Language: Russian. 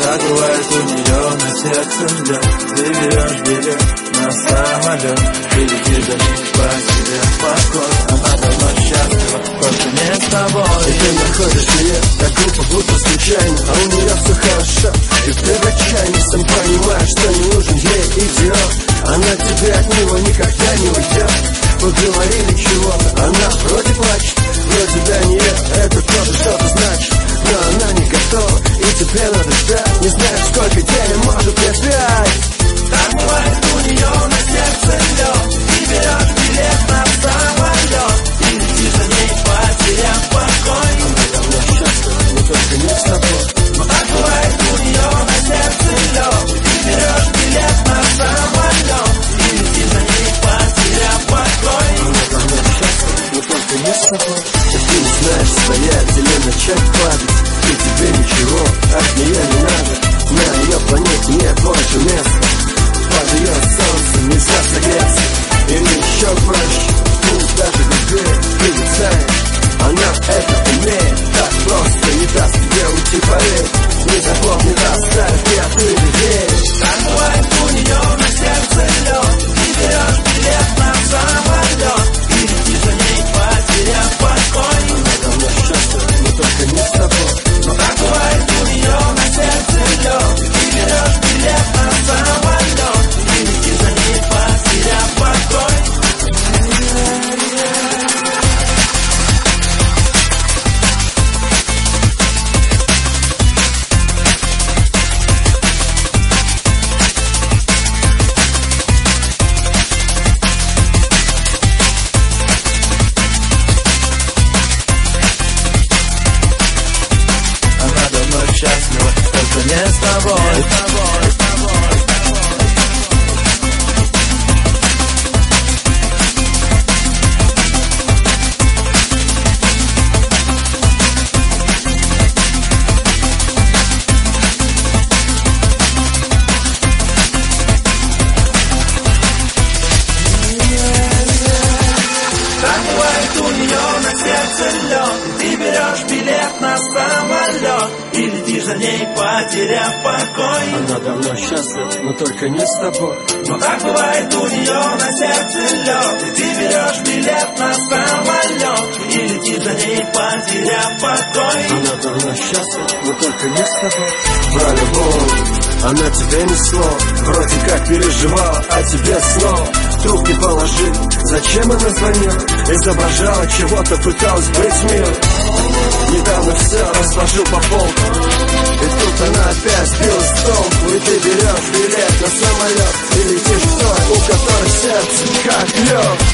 как бывает у нее на сердце лед. Ты берешь билет на самолет и летишь за ней по себе покой. Она давно счастлива, только не с тобой. И ты находишь ее так глупо, будто случайно, а у нее все хорошо. И ты в отчаянии сам понимаешь, что не нужен ей идиот. Она тебе от него никогда не уйдет. Поговорили чего-то, она вроде плачет, вроде для нее это тоже что-то значит. Но она не готова, и тебе надо ждать. Не знаешь, сколько дней, может опять. Так бывает у нее на сердце лед. Ты берешь билет на самолет и летишь за ней, потеряв покой. Она давно счастлива, но только не с тобой. Но так бывает у нее на сердце лед. Ты берешь билет на самолет и летишь за ней, потеряв покой. Она давно счастлива, но только не с тобой. И ты не знаешь, стоять или начать падать. И тебе ничего от нее не надо. На ее планете нет больше места. Под ее солнцем нельзя согреться. Или еще проще, пусть даже любви прилетаешь. Она это умеет, так просто не даст тебе уйти, поверь. Не запомни, расставь и открыли дверь. Так бывает у нее на сердце лед. Ты берешь билет на самолет и летишь за ней, потеряв покой. Она давно счастлива, но только не с тобой. Но так бывает у нее на сердце лед. Ты берешь билет на самолет и летишь за ней, потеряв покой. Счастлива, только не с тобой. Так бывает у нее на сердце лед. Ты берешь билет на самолет и летишь за ней, потеряв покой. Она давно счастлива, но только не с тобой. Но так бывает у нее на сердце лед. И ты берешь билет на самолет и летишь за ней, потеряв покой. Она давно счастлива, но только не с тобой. Про любовь она тебе несло, вроде как переживала, а тебе снова трубки положи. Зачем она звонила? Изображала чего-то, пыталась быть милой. Недавно все разложил по полкам, и тут она опять сбилась с толку. И ты берешь билет на самолет и летишь к той, у которой сердце как лед.